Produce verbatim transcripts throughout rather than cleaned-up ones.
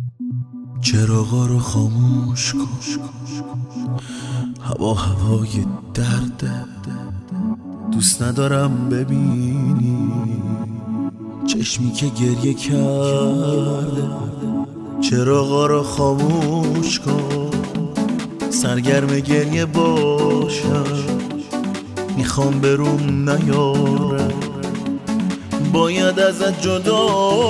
چراغا رو خاموش کن، هوا هوای درده، دوست ندارم ببینی چشمی که گریه کرده. چراغا رو خاموش کن، سرگرم گریه باشم، میخوام بروم نیارم، باید ازت جدا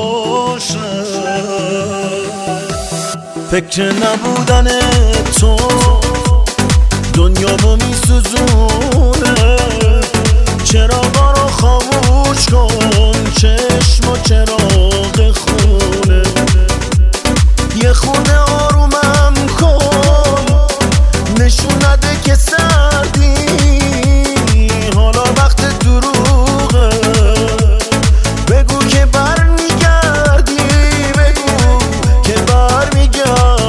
شم. فکر نبودن تو دنیامو میسوزونه. چراغا رو خاموش کن، چشم و چراغ خونه، یه خونه آرومم کن، نشون نده که سردی، حالا وقت دروغه، بگو که بر میگردی، بگو که بر میگردی.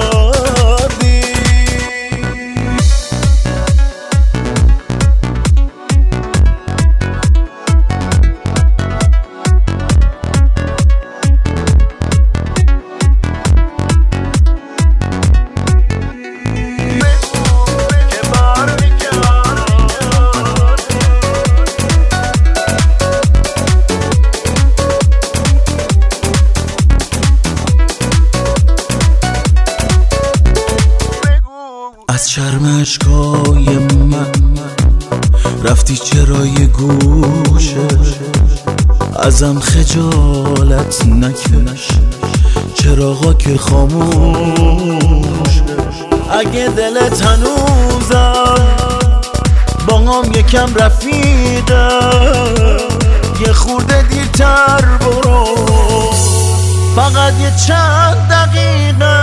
از شرم اشکای من رفتی چرا یه گوشه، ازم خجالت نکش، چراغا که خاموش. اگه دلت هنوزم با هم یکم رفیقه، یه خورده دیرتر برو، فقط یه چند دقیقه